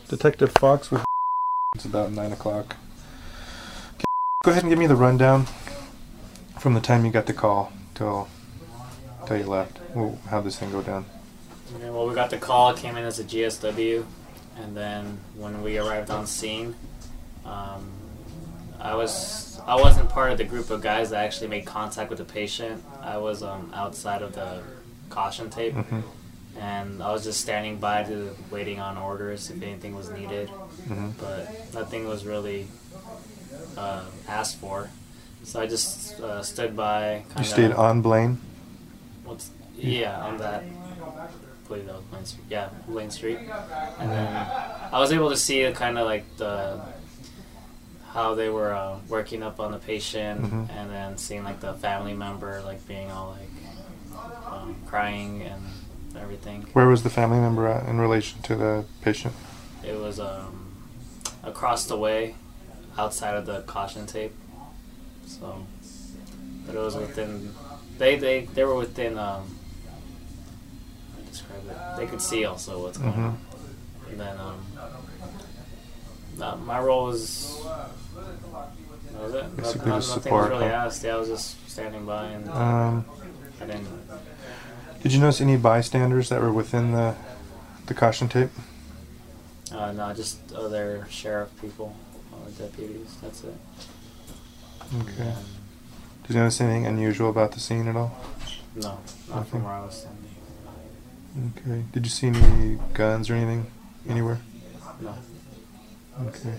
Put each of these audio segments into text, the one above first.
Detective Fox with it's about 9 o'clock. Go ahead and give me the rundown from the time you got the call till you left. How'd this thing go down? Okay, well, we got the call. It came in as a GSW, and then when we arrived on scene, I wasn't part of the group of guys that actually made contact with the patient. I was outside of the caution tape, and I was just standing by, waiting on orders if anything was needed. But nothing was really asked for, so I just stood by. You stayed on Blaine? Yeah, on that. I believe that was Blaine Street. Yeah, Blaine Street. And then I was able to see kind of like how they were working up on the patient, and then seeing like the family member like being all like crying and everything. Where was the family member at in relation to the patient? It was across the way, outside of the caution tape. So, but it was within. They were within. How do I describe it? They could see also what's going on. And then my role was. That was it. Basically just nothing support. was really asked. Yeah, I was just standing by, and I didn't. Did you notice any bystanders that were within the caution tape? No, just other sheriff people, deputies. That's it. Okay. Did you notice anything unusual about the scene at all? No, not from where I was standing. Okay. Did you see any guns or anything anywhere? No. Okay.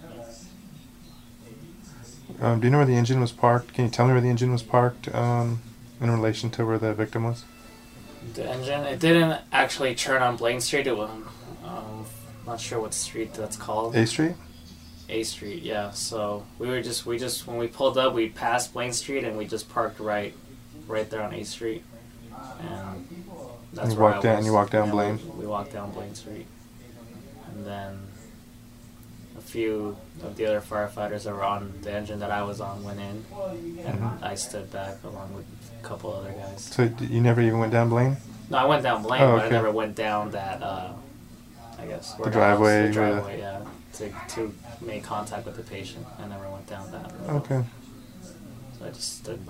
Do you know where the engine was parked? Can you tell me where the engine was parked in relation to where the victim was? The engine, it didn't actually turn on Blaine Street. It was, not sure what street that's called. A Street? A Street, yeah. So we just when we pulled up, we passed Blaine Street and we just parked right there on A Street, and that's you where walked down. You walked down Blaine. We walked down Blaine Street, and then a few of the other firefighters that were on the engine that I was on went in, and I stood back along with a couple other guys. So you never even went down Blaine? No, I went down Blaine, Oh, okay. but I never went down that. I guess The driveway. The driveway, yeah. To make contact with the patient. I never went down that road. Okay. So I just stood by.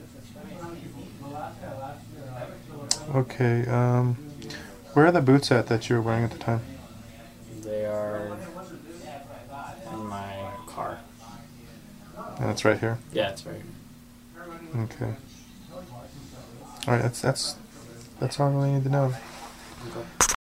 Okay. Where are the boots at that you were wearing at the time? They are in my car. And it's right here. Yeah, it's right here. Okay. All right. That's all I really need to know. Okay.